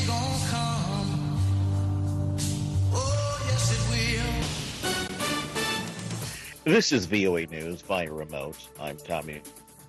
gonna come. Oh, yes, it will. This is VOA News via remote. I'm Tommy.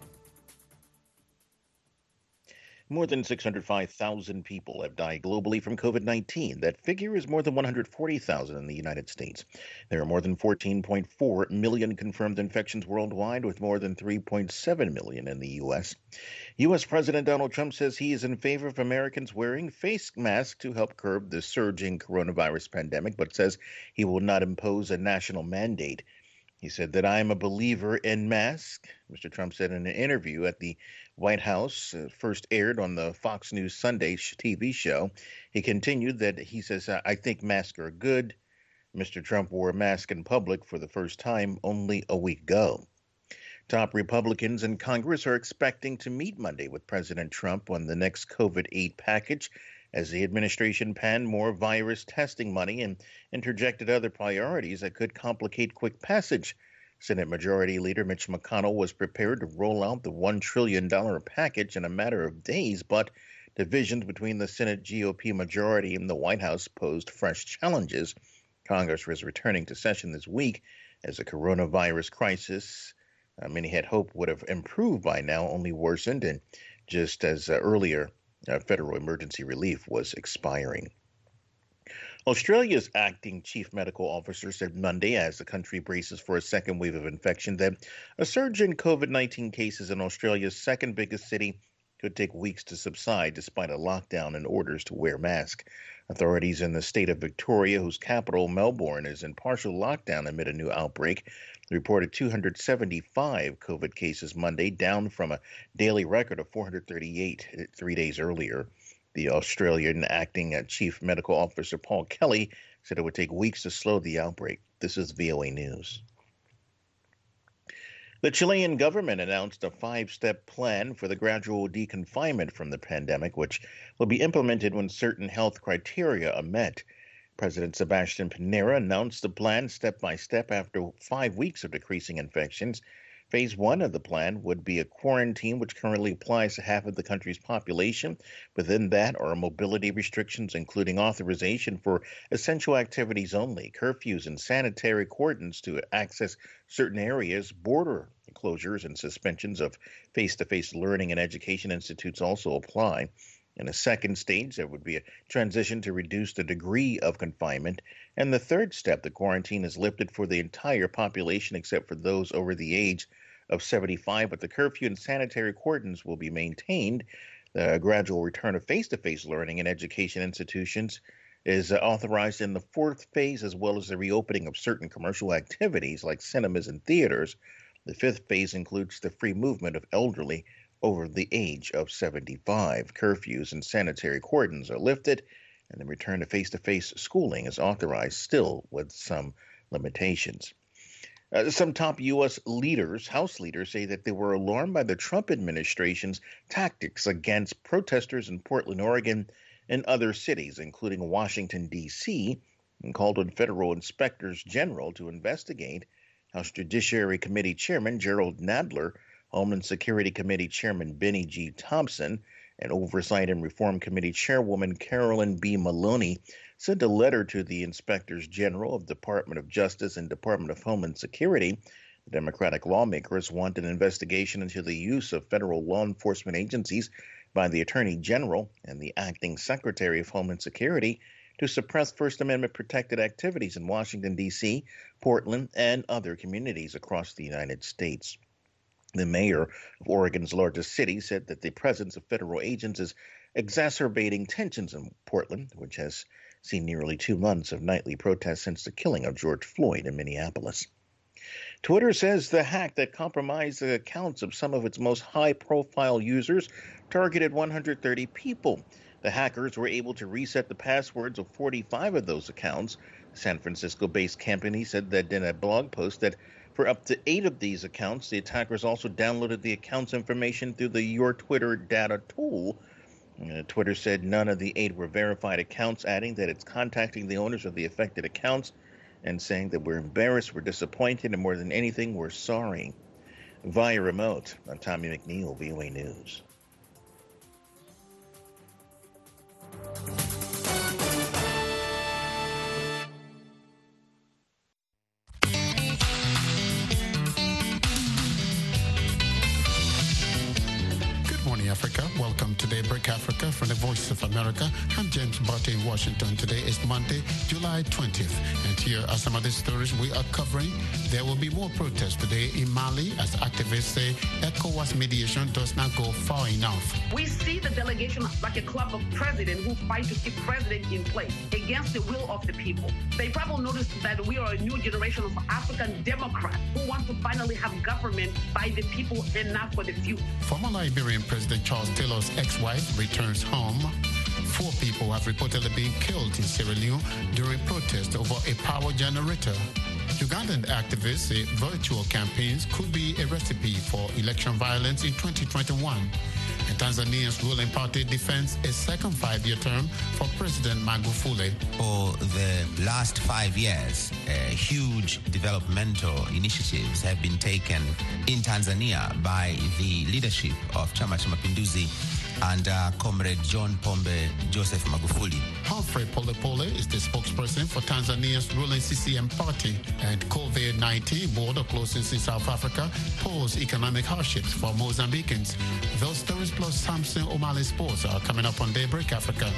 More than 605,000 people have died globally from COVID-19. That figure is more than 140,000 in the United States. There are more than 14.4 million confirmed infections worldwide, with more than 3.7 million in the U.S. U.S. President Donald Trump says he is in favor of Americans wearing face masks to help curb the surging coronavirus pandemic, but says he will not impose a national mandate. He said that I am a believer in masks, Mr. Trump said in an interview at the White House, first aired on the Fox News Sunday TV show. He continued that he says, I think masks are good. Mr. Trump wore a mask in public for the first time only a week ago. Top Republicans in Congress are expecting to meet Monday with President Trump on the next COVID aid package, as the administration panned more virus testing money and interjected other priorities that could complicate quick passage. Senate Majority Leader Mitch McConnell was prepared to roll out the $1 trillion package in a matter of days, but divisions between the Senate GOP majority and the White House posed fresh challenges. Congress was returning to session this week as the coronavirus crisis, many had hoped would have improved by now, only worsened, and just as earlier, federal emergency relief was expiring. Australia's acting chief medical officer said Monday, as the country braces for a second wave of infection, that a surge in COVID-19 cases in Australia's second biggest city could take weeks to subside despite a lockdown and orders to wear masks. Authorities in the state of Victoria, whose capital, Melbourne, is in partial lockdown amid a new outbreak, reported 275 COVID cases Monday, down from a daily record of 438 3 days earlier. The Australian acting chief medical officer, Paul Kelly, said it would take weeks to slow the outbreak. This is VOA News. The Chilean government announced a 5-step plan for the gradual deconfinement from the pandemic, which will be implemented when certain health criteria are met. President Sebastián Piñera announced the plan step by step after 5 weeks of decreasing infections. Phase 1 of the plan would be a quarantine, which currently applies to half of the country's population. Within that are mobility restrictions, including authorization for essential activities only, curfews and sanitary cordons to access certain areas, border closures and suspensions of face-to-face learning and education institutes also apply. In a second stage, there would be a transition to reduce the degree of confinement. And the third step, the quarantine is lifted for the entire population except for those over the age of 75, but the curfew and sanitary cordons will be maintained. The gradual return of face-to-face learning in education institutions is authorized in the fourth phase, as well as the reopening of certain commercial activities like cinemas and theaters. The fifth phase includes the free movement of elderly over the age of 75. Curfews and sanitary cordons are lifted, and the return to face-to-face schooling is authorized, still with some limitations. Some top U.S. House leaders, say that they were alarmed by the Trump administration's tactics against protesters in Portland, Oregon, and other cities, including Washington, D.C., and called on federal inspectors general to investigate. House Judiciary Committee Chairman Gerald Nadler, Homeland Security Committee Chairman Benny G. Thompson, and Oversight and Reform Committee Chairwoman Carolyn B. Maloney sent a letter to the Inspectors General of Department of Justice and Department of Homeland Security. The Democratic lawmakers want an investigation into the use of federal law enforcement agencies by the Attorney General and the Acting Secretary of Homeland Security to suppress First Amendment protected activities in Washington, D.C., Portland, and other communities across the United States. The mayor of Oregon's largest city said that the presence of federal agents is exacerbating tensions in Portland, which has seen nearly 2 months of nightly protests since the killing of George Floyd in Minneapolis. Twitter says the hack that compromised the accounts of some of its most high-profile users targeted 130 people. The hackers were able to reset the passwords of 45 of those accounts. The San Francisco-based company said that in a blog post that for up to 8 of these accounts, the attackers also downloaded the account's information through the Your Twitter data tool. Twitter said none of the 8 were verified accounts, adding that it's contacting the owners of the affected accounts and saying that we're embarrassed, we're disappointed, and more than anything, we're sorry. Via remote, I'm Tommy McNeil, VOA News. morning, Africa. Welcome to Daybreak Africa from the Voice of America. I'm James Barty in Washington. Today is Monday, July 20th. And here are some of the stories we are covering. There will be more protests today in Mali as activists say ECOWAS mediation does not go far enough. We see the delegation like a club of presidents who fight to keep president in place against the will of the people. They probably noticed that we are a new generation of African Democrats who want to finally have government by the people and not for the few. Former Liberian President Charles Taylor's ex-wife returns home. 4 people have reportedly been killed in Sierra Leone during protests over a power generator. Ugandan activists say virtual campaigns could be a recipe for election violence in 2021. And Tanzania's ruling party defends a second 5-year term for President Magufuli. For the last 5 years, huge developmental initiatives have been taken in Tanzania by the leadership of Chama cha Mapinduzi and Comrade John Pombe Joseph Magufuli. Humphrey Polepole is the spokesperson for Tanzania's ruling CCM party. And COVID-19 border closings in South Africa pose economic hardships for Mozambicans. Those stories plus Samson O'Malley Sports are coming up on Daybreak Africa.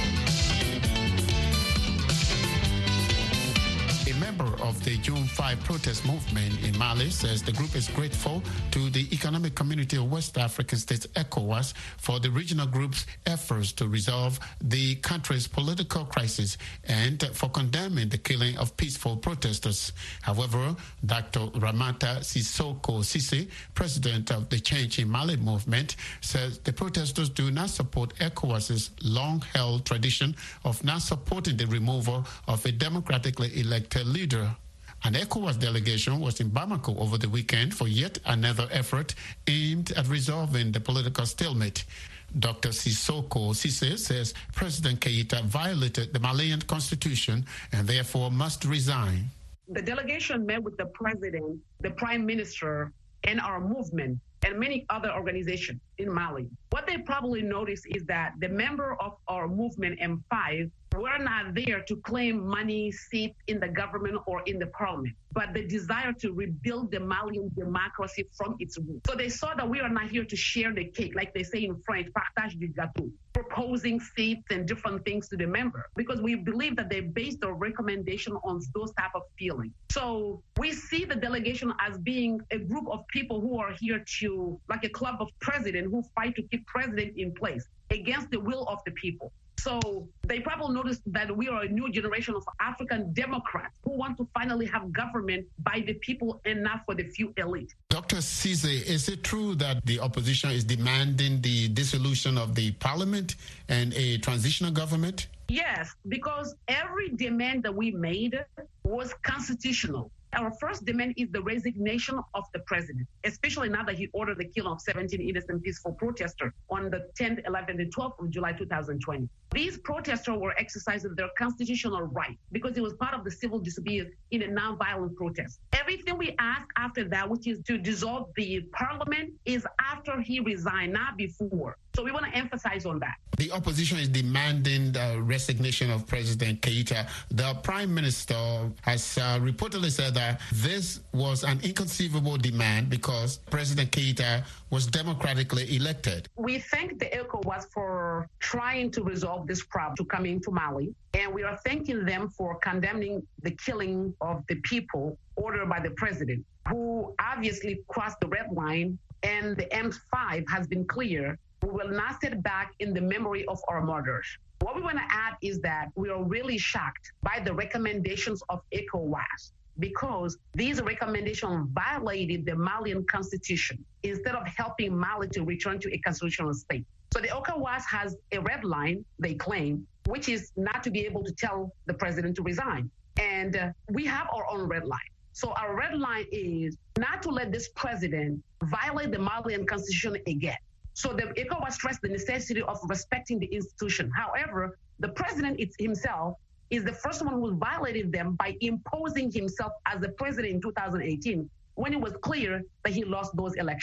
A member of the June 5 protest movement in Mali says the group is grateful to the Economic Community of West African States, ECOWAS, for the regional group's efforts to resolve the country's political crisis and for condemning the killing of peaceful protesters. However, Dr. Ramata Sissoko Cissé, president of the Change in Mali movement, says the protesters do not support ECOWAS's long-held tradition of not supporting the removal of a democratically elected leader. An ECOWAS delegation was in Bamako over the weekend for yet another effort aimed at resolving the political stalemate. Dr. Sissoko Cissé says President Keita violated the Malian constitution and therefore must resign. The delegation met with the president, the prime minister, and our movement, and many other organizations in Mali. What they probably noticed is that the member of our movement, M5, were not there to claim money, seats in the government or in the parliament, but the desire to rebuild the Malian democracy from its roots. So they saw that we are not here to share the cake, like they say in French, partage du gâteau, proposing seats and different things to the member, because we believe that they based their recommendation on those type of feelings. So we see the delegation as being a group of people who are here to, like a club of presidents who fight to keep president in place against the will of the people. So they probably noticed that we are a new generation of African Democrats who want to finally have government by the people and not for the few elite. Dr. Cissé, is it true that the opposition is demanding the dissolution of the parliament and a transitional government? Yes, because every demand that we made was constitutional. Our first demand is the resignation of the president, especially now that he ordered the killing of 17 innocent peaceful protesters on the 10th, 11th, and 12th of July 2020. These protesters were exercising their constitutional right because it was part of the civil disobedience in a nonviolent protest. Everything we ask after that, which is to dissolve the parliament, is after he resigned, not before. So we want to emphasize on that. The opposition is demanding the resignation of President Keita. The Prime Minister has reportedly said that this was an inconceivable demand because President Keita was democratically elected. We thank the ECOWAS for trying to resolve this problem to come into Mali, and we are thanking them for condemning the killing of the people ordered by the president, who obviously crossed the red line, and the M5 has been clear. We will not sit back in the memory of our martyrs. What we want to add is that we are really shocked by the recommendations of ECOWAS because these recommendations violated the Malian constitution instead of helping Mali to return to a constitutional state. So the ECOWAS has a red line, they claim, which is not to be able to tell the president to resign. And we have our own red line. So our red line is not to let this president violate the Malian constitution again. So the ECOWAS stressed the necessity of respecting the institution. However, the president himself is the first one who violated them by imposing himself as the president in 2018 when it was clear that he lost those elections.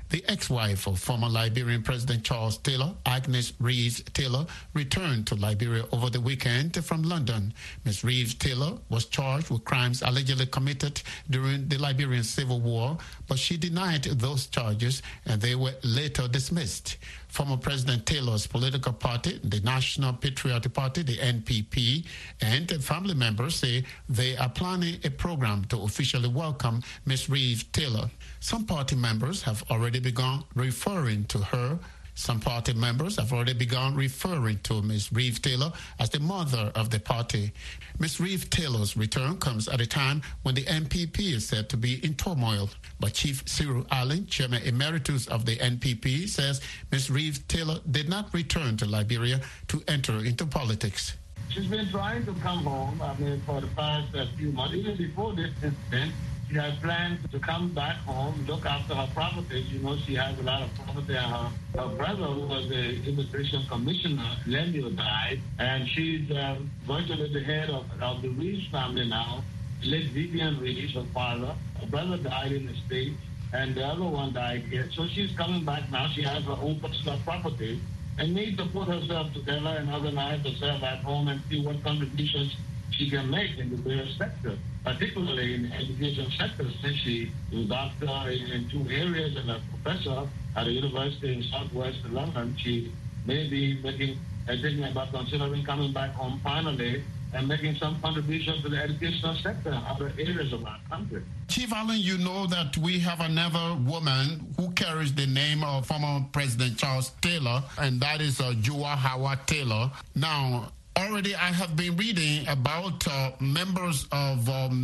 The ex-wife of former Liberian President Charles Taylor, Agnes Reeves Taylor, returned to Liberia over the weekend from London. Ms. Reeves Taylor was charged with crimes allegedly committed during the Liberian Civil War, but she denied those charges and they were later dismissed. Former President Taylor's political party, the National Patriotic Party, the NPP, and family members say they are planning a program to officially welcome Ms. Reeves Taylor. Some party members have already begun referring to her. Some party members have already begun referring to Ms. Reeves Taylor as the mother of the party. Ms. Reeves Taylor's return comes at a time when the NPP is said to be in turmoil. But Chief Cyril Allen, Chairman Emeritus of the NPP, says Ms. Reeves Taylor did not return to Liberia to enter into politics. She's been trying to come home, for the past few months. Even before this incident, she had planned to come back home, look after her property. You know, she has a lot of property. Her brother, who was the immigration commissioner, Lemuel, died, and she's going to be the head of the Reeves family now. Late Vivian Reeves, her father. Her brother died in the States, and the other one died here. So she's coming back now. She has her own personal property and needs to put herself together and organize herself at home and see what contributions she can make in the various sectors, particularly in the education sector, since she is a doctor in 2 areas and a professor at a university in southwest London. She may be thinking about considering coming back home finally and making some contribution to the educational sector in other areas of our country. Chief Allen, you know that we have another woman who carries the name of former President Charles Taylor, and that is Joa Howard Taylor. Now, already I have been reading about members of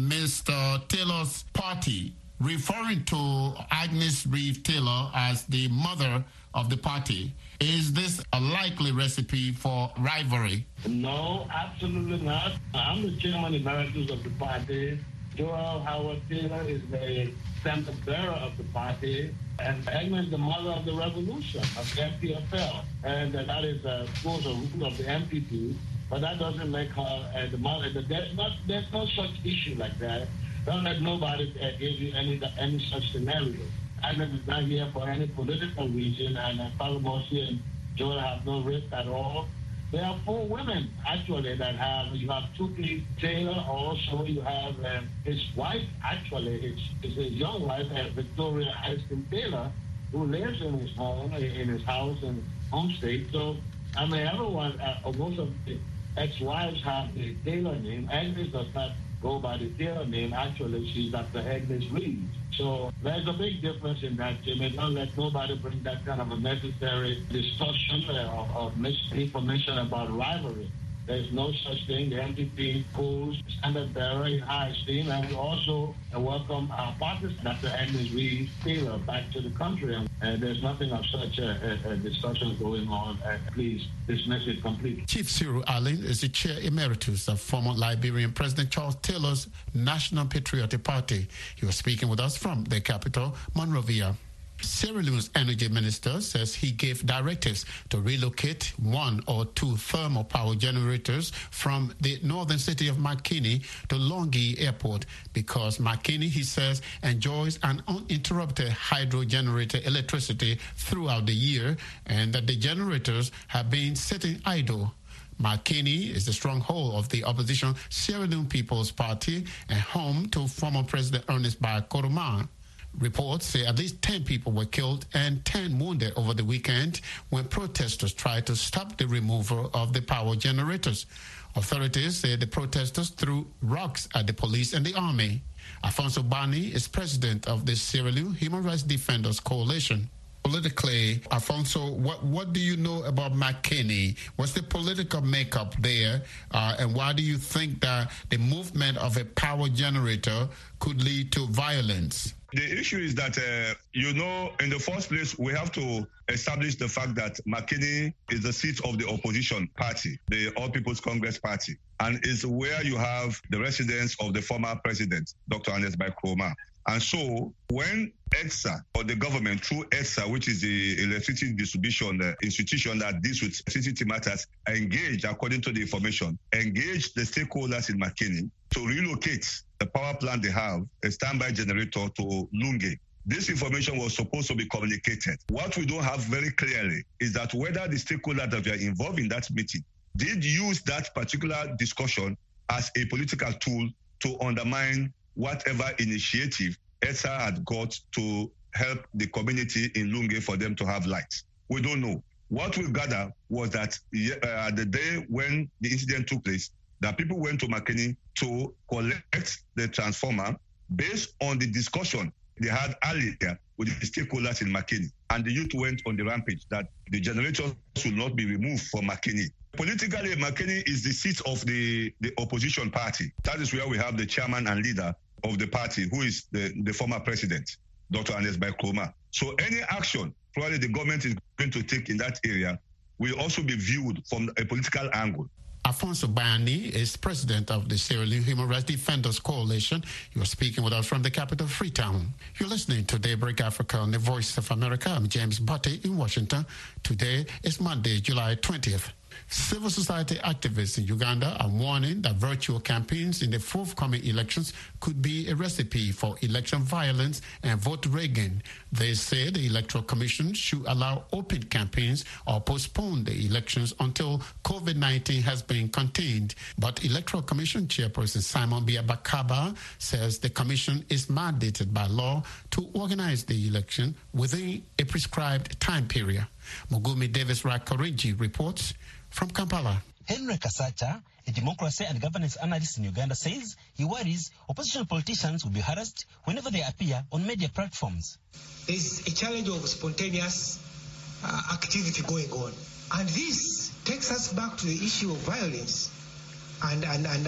Mr. Taylor's party referring to Agnes Reeves Taylor as the mother of the party. Is this a likely recipe for rivalry? No, absolutely not. I'm the chairman emeritus of the party. Joel Howard Taylor is the center bearer of the party, and Agnes is the mother of the revolution of the MPFL, and that is, of course, a rule of the MPP. But that doesn't make her the mother. There's no such issue like that. Don't let nobody give you any such scenario. Agnes is not here for any political reason, and furthermore, she and Joel have no risk at all. There are 4 women, actually, that have, you have Tuki Taylor, also you have his wife, actually, it's his young wife, Victoria Aston Taylor, who lives in his home, in his house in home state. So, I mean, everyone, most of the ex-wives have the Taylor name. Agnes does not go by the Taylor name. Actually, she's Dr. Agnes Reeves. So there's a big difference in that, Jimmy. Don't let nobody bring that kind of a necessary discussion or misinformation about rivalry. There's no such thing. The MPP holds standard bearer in high esteem, and we also welcome our partner, Dr. Agnes Reeves Taylor, back to the country. And there's nothing of such a discussion going on. Please dismiss it completely. Chief Cyril Allen is the chair emeritus of former Liberian President Charles Taylor's National Patriotic Party. He was speaking with us from the capital, Monrovia. Sierra Leone's energy minister says he gave directives to relocate 1 or 2 thermal power generators from the northern city of Makini to Longyi Airport because Makini, he says, enjoys an uninterrupted hydro generator electricity throughout the year and that the generators have been sitting idle. Makini is the stronghold of the opposition Sierra Leone People's Party and home to former President Ernest Bai Koroma. Reports say at least 10 people were killed and 10 wounded over the weekend when protesters tried to stop the removal of the power generators. Authorities say the protesters threw rocks at the police and the army. Alfonso Bani is president of the Sierra Leone Human Rights Defenders Coalition. Politically, Alfonso, what do you know about Makini? What's the political makeup there? And why do you think that the movement of a power generator could lead to violence? The issue is that, in the first place, we have to establish the fact that Makini is the seat of the opposition party, the All People's Congress Party, and is where you have the residence of the former president, Dr. Ernest Bai Koroma. And so when EDSA, or the government through EDSA, which is the electricity distribution institution that deals with electricity matters, engaged, according to the information, engaged the stakeholders in Makini to relocate the power plant they have, a standby generator, to Longyi. this information was supposed to be communicated. What we don't have very clearly is that whether the stakeholders that were involved in that meeting did use that particular discussion as a political tool to undermine whatever initiative ETSA had got to help the community in Lunge for them to have lights. We don't know. What we gather was that the day when the incident took place, that people went to Makeni to collect the transformer based on the discussion they had earlier with the stakeholders in Makeni. And the youth went on the rampage that the generators should not be removed from Makeni. Politically, Makeni is the seat of the opposition party. That is where we have the chairman and leader of the party, who is the former president, Dr. Ernest Bai Koroma. So any action probably the government is going to take in that area will also be viewed from a political angle. Alfonso Bayani is president of the Sierra Leone Human Rights Defenders Coalition. You're speaking with us from the capital, Freetown. You're listening to Daybreak Africa on the Voice of America. I'm James Butte in Washington. Today is Monday, July 20th. Civil society activists in Uganda are warning that virtual campaigns in the forthcoming elections could be a recipe for election violence and vote rigging. They say the Electoral Commission should allow open campaigns or postpone the elections until COVID-19 has been contained. But Electoral Commission Chairperson Simon Biabakaba says the Commission is mandated by law to organize the election within a prescribed time period. Mugumi Davis Rakorinji reports from Kampala. Henry Kasacha, a democracy and governance analyst in Uganda, says he worries opposition politicians will be harassed whenever they appear on media platforms. There's a challenge of spontaneous activity going on. And this takes us back to the issue of violence and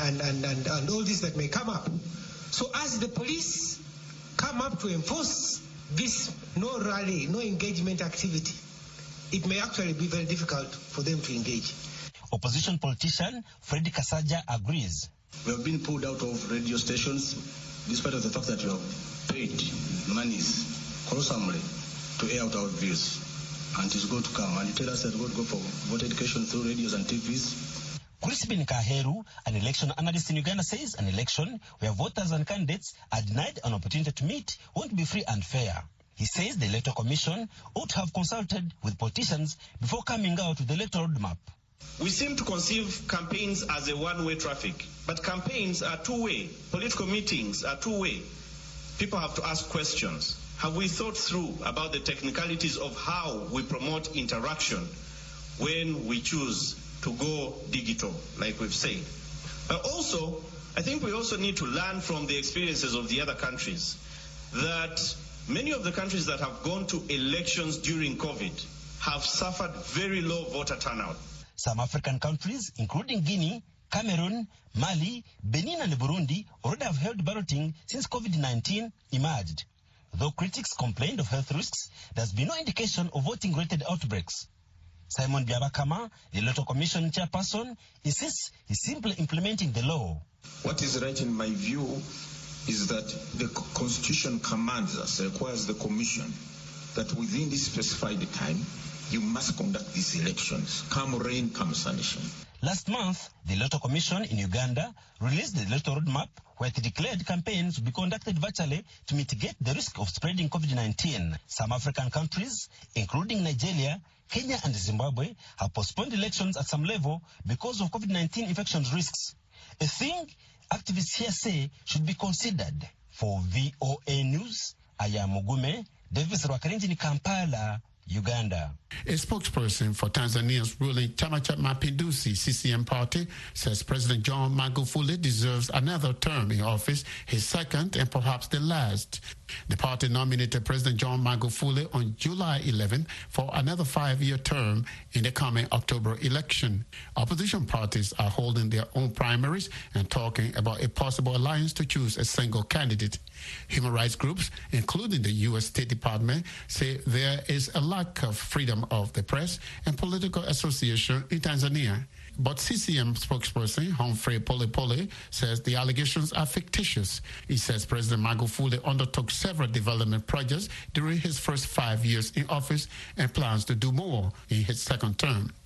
all this that may come up. So as the police come up to enforce this no rally, no engagement activity, it may actually be very difficult for them to engage. Opposition politician Fred Kasaja agrees. We have been pulled out of radio stations despite of the fact that we have paid monies wholesomely to air out our views. And it's going to come. And you tell us that we're going to go for voter education through radios and TVs. Crispin Kaheru, an election analyst in Uganda, says an election where voters and candidates are denied an opportunity to meet won't be free and fair. He says the Electoral Commission ought to have consulted with politicians before coming out with the electoral roadmap. We seem to conceive campaigns as a one-way traffic, but campaigns are two-way. Political meetings are two-way. People have to ask questions. Have we thought through about the technicalities of how we promote interaction when we choose to go digital, like we've said? But also, I think we also need to learn from the experiences of the other countries that many of the countries that have gone to elections during COVID have suffered very low voter turnout. Some African countries, including Guinea, Cameroon, Mali, Benin and Burundi, already have held balloting since COVID-19 emerged. Though critics complained of health risks, there's been no indication of voting-related outbreaks. Simon Biabakama, the Electoral Commission chairperson, insists he's simply implementing the law. What is right in my view is that the Constitution commands us, requires the Commission, that within this specified time, you must conduct these elections, come rain, come sunshine. Last month, the Electoral Commission in Uganda released the electoral roadmap where it declared campaigns to be conducted virtually to mitigate the risk of spreading COVID-19. Some African countries, including Nigeria, Kenya and Zimbabwe, have postponed elections at some level because of COVID-19 infection risks. A thing activists here say should be considered. For VOA News, I am Mugume Davis Rwakarinji in Kampala, Uganda. A spokesperson for Tanzania's ruling Chama cha Mapinduzi CCM party says President John Magufuli deserves another term in office, his second and perhaps the last. The party nominated President John Magufuli on July 11 for another 5-year term in the coming October election. Opposition parties are holding their own primaries and talking about a possible alliance to choose a single candidate. Human rights groups, including the U.S. State Department, say there is a lack of freedom of the press and political association in Tanzania. But CCM spokesperson Humphrey Polepole says the allegations are fictitious. He says President Magufuli undertook several development projects during his first 5 years in office and plans to do more in his second term.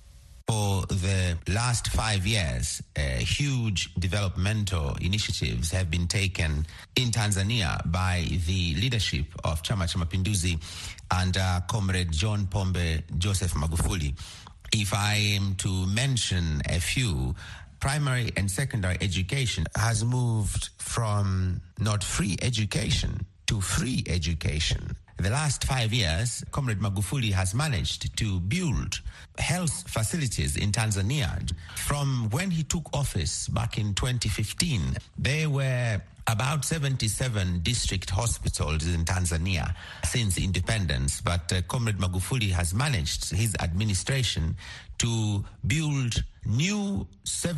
For the last 5 years, huge developmental initiatives have been taken in Tanzania by the leadership of Chama cha Mapinduzi and Comrade John Pombe Joseph Magufuli. If I am to mention a few, primary and secondary education has moved from not free education to free education. The last 5 years, Comrade Magufuli has managed to build health facilities in Tanzania. From when he took office back in 2015, there were about 77 district hospitals in Tanzania since independence. But Comrade Magufuli has managed his administration to build new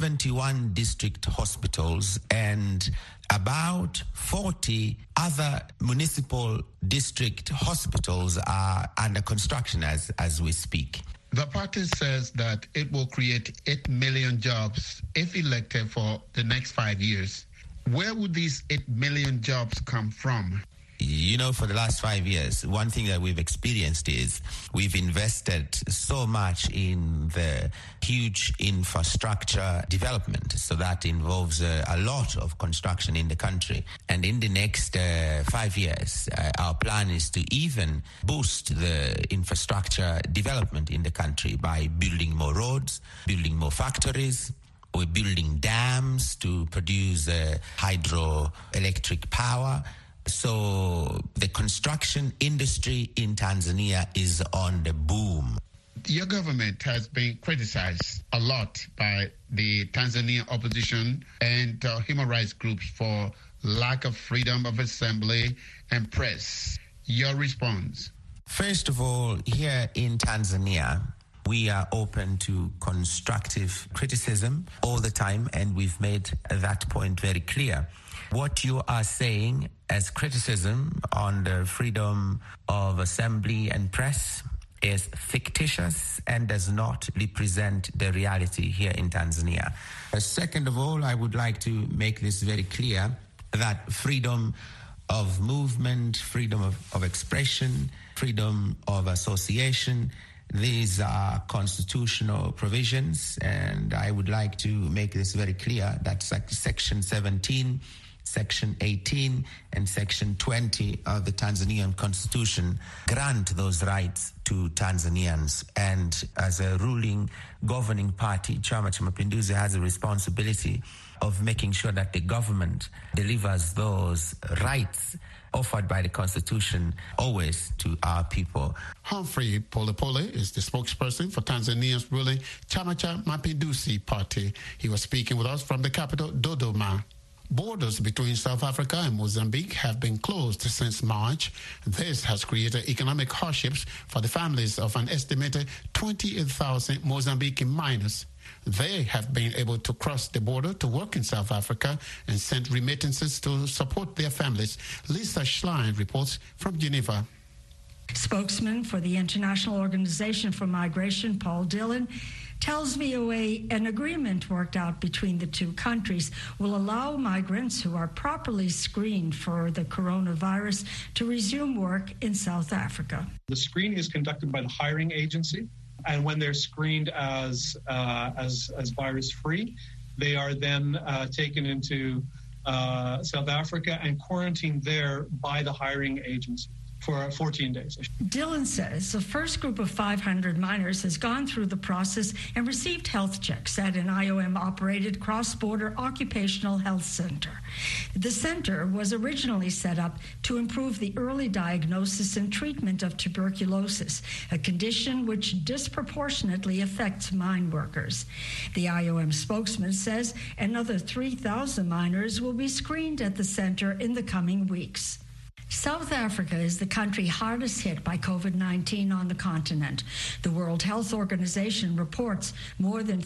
71 district hospitals and about 40 other municipal district hospitals are under construction as we speak. The party says that it will create 8 million jobs if elected for the next 5 years. Where would these 8 million jobs come from? You know, for the last 5 years, one thing that we've experienced is we've invested so much in the huge infrastructure development. So that involves a lot of construction in the country. And in the next 5 years, our plan is to even boost the infrastructure development in the country by building more roads, building more factories. We're building dams to produce hydroelectric power. So the construction industry in Tanzania is on the boom. Your government has been criticized a lot by the Tanzanian opposition and human rights groups for lack of freedom of assembly and press. Your response? First of all, here in Tanzania, we are open to constructive criticism all the time, and we've made that point very clear. What you are saying as criticism on the freedom of assembly and press is fictitious and does not represent the reality here in Tanzania. Second of all, I would like to make this very clear that freedom of movement, freedom of expression, freedom of association, these are constitutional provisions, and I would like to make this very clear that Section 17, Section 18, and Section 20 of the Tanzanian Constitution grant those rights to Tanzanians. And as a ruling governing party, Chama cha Mapinduzi has a responsibility of making sure that the government delivers those rights offered by the Constitution always to our people. Humphrey Polepole is the spokesperson for Tanzania's ruling Chama cha Mapinduzi party. He was speaking with us from the capital, Dodoma. Borders between South Africa and Mozambique have been closed since March. This has created economic hardships for the families of an estimated 28,000 Mozambican miners. They have been able to cross the border to work in South Africa and send remittances to support their families. Lisa Schlein reports from Geneva. Spokesman for the International Organization for Migration, Paul Dillon, tells VOA an agreement worked out between the two countries will allow migrants who are properly screened for the coronavirus to resume work in South Africa. The screen is conducted by the hiring agency, and when they're screened as virus-free, they are then taken into South Africa and quarantined there by the hiring agency for 14 days. Dillon says the first group of 500 miners has gone through the process and received health checks at an IOM-operated cross-border occupational health center. The center was originally set up to improve the early diagnosis and treatment of tuberculosis, a condition which disproportionately affects mine workers. The IOM spokesman says another 3,000 miners will be screened at the center in the coming weeks. South Africa is the country hardest hit by COVID-19 on the continent. The World Health Organization reports more than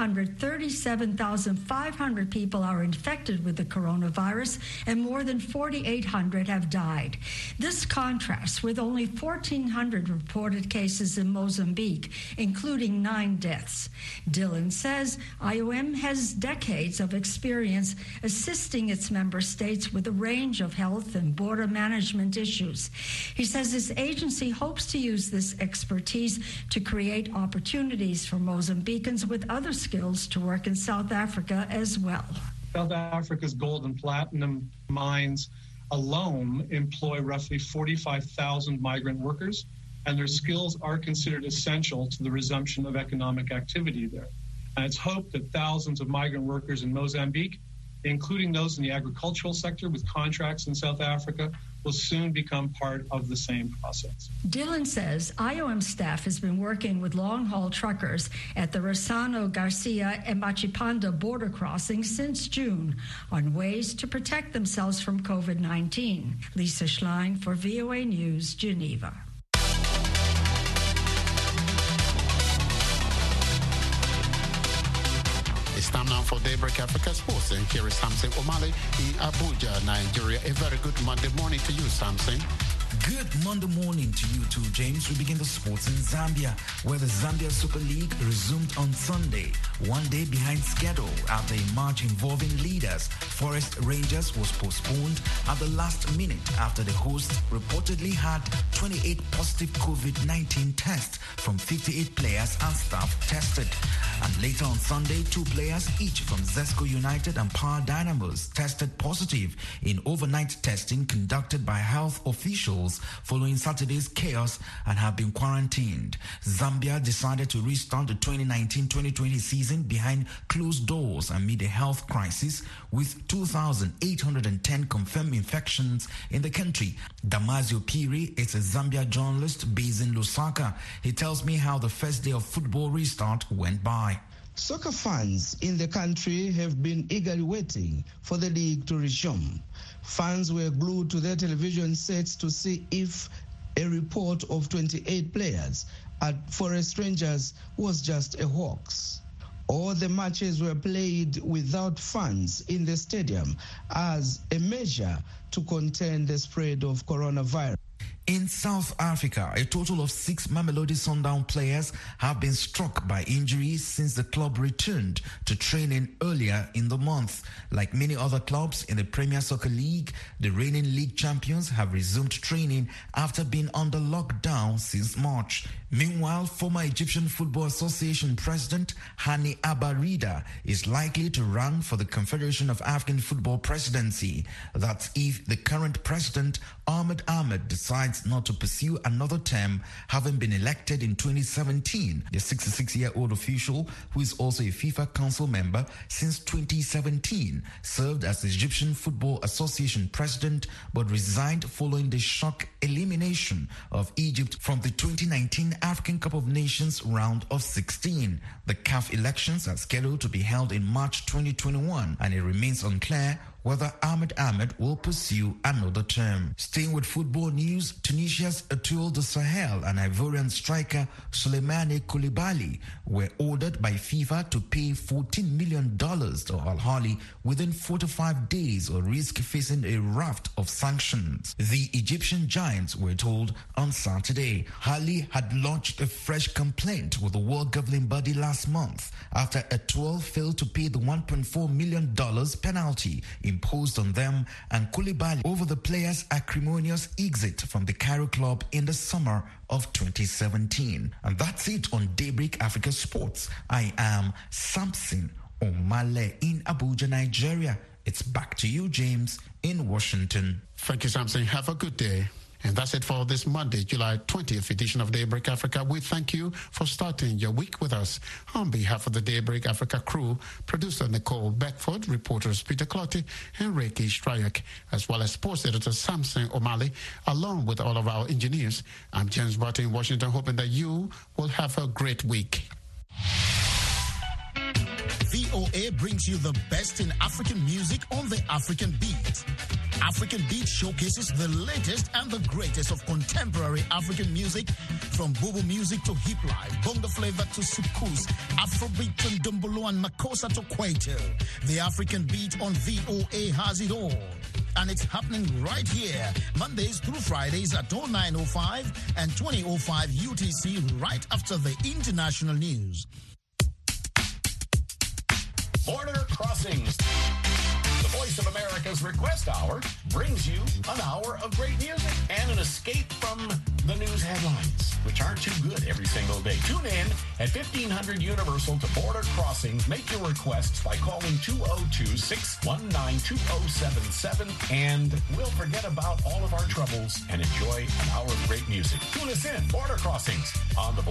337,500 people are infected with the coronavirus and more than 4,800 have died. This contrasts with only 1,400 reported cases in Mozambique, including 9 deaths. Dillon says IOM has decades of experience assisting its member states with a range of health and border management management issues. He says his agency hopes to use this expertise to create opportunities for Mozambicans with other skills to work in South Africa as well. South Africa's gold and platinum mines alone employ roughly 45,000 migrant workers, and their skills are considered essential to the resumption of economic activity there. And it's hoped that thousands of migrant workers in Mozambique, including those in the agricultural sector with contracts in South Africa, will soon become part of the same process. Dillon says IOM staff has been working with long-haul truckers at the Rossano Garcia and Machipanda border crossing since June on ways to protect themselves from COVID-19. Lisa Schlein for VOA News, Geneva. It's time now for Daybreak Africa Sports, and here is Samson Omale in Abuja, Nigeria. A very good Monday morning to you, Samson. Good Monday morning to you too, James. We begin the sports in Zambia, where the Zambia Super League resumed on Sunday, one day behind schedule after a match involving leaders. Forest Rangers was postponed at the last minute after the hosts reportedly had 28 positive COVID-19 tests from 58 players and staff tested. And later on Sunday, 2 players each from Zesco United and Power Dynamos tested positive in overnight testing conducted by health officials following Saturday's chaos and have been quarantined. Zambia decided to restart the 2019-2020 season behind closed doors amid a health crisis with 2,810 confirmed infections in the country. Damasio Piri is a Zambia journalist based in Lusaka. He tells me how the first day of football restart went by. Soccer fans in the country have been eagerly waiting for the league to resume. Fans were glued to their television sets to see if a report of 28 players at Forest Rangers was just a hoax. All the matches were played without fans in the stadium as a measure to contain the spread of coronavirus. In South Africa, a total of 6 Mamelodi Sundown players have been struck by injuries since the club returned to training earlier in the month. Like many other clubs in the Premier Soccer League, the reigning league champions have resumed training after being under lockdown since March. Meanwhile, former Egyptian Football Association President Hani Abarida is likely to run for the Confederation of African Football presidency. That's if the current president, Ahmed Ahmed, decides not to pursue another term, having been elected in 2017. The 66-year-old official, who is also a FIFA Council member since 2017, served as the Egyptian Football Association president but resigned following the shock elimination of Egypt from the 2019 African Cup of Nations round of 16. The CAF elections are scheduled to be held in March 2021, and it remains unclear whether Ahmed Ahmed will pursue another term. Staying with football news, Tunisia's Etoile du Sahel and Ivorian striker Souleymane Koulibaly were ordered by FIFA to pay $14 million to Al Ahly within 45 days or risk facing a raft of sanctions. The Egyptian giants were told on Saturday. Ahly had launched a fresh complaint with the world governing body last month after Etoile failed to pay the $1.4 million penalty imposed on them and Koulibaly over the players' acrimonious exit from the Cairo club in the summer of 2017. And that's it on Daybreak Africa Sports. I am Samson Omale in Abuja, Nigeria. It's back to you, James, in Washington. Thank you, Samson. Have a good day. And that's it for this Monday, July 20th edition of Daybreak Africa. We thank you for starting your week with us. On behalf of the Daybreak Africa crew, producer Nicole Beckford, reporters Peter Clotty and Reiki Strayak, as well as sports editor Samson Omale, along with all of our engineers. I'm James Barton in Washington, hoping that you will have a great week. VOA brings you the best in African music on the African Beat. African Beat showcases the latest and the greatest of contemporary African music, from Bobo music to hip life, bongo flavor to soukous, Afrobeat to Ndombolo and Makossa to Kwaito. The African Beat on VOA has it all. And it's happening right here, Mondays through Fridays at 09:05 and 20:05 UTC, right after the international news. Border Crossings, the Voice of America's Request Hour brings you an hour of great music and an escape from the news headlines, which aren't too good every single day. Tune in at 1500 Universal to Border Crossings. Make your requests by calling 202-619-2077, and we'll forget about all of our troubles and enjoy an hour of great music. Tune us in, Border Crossings, on the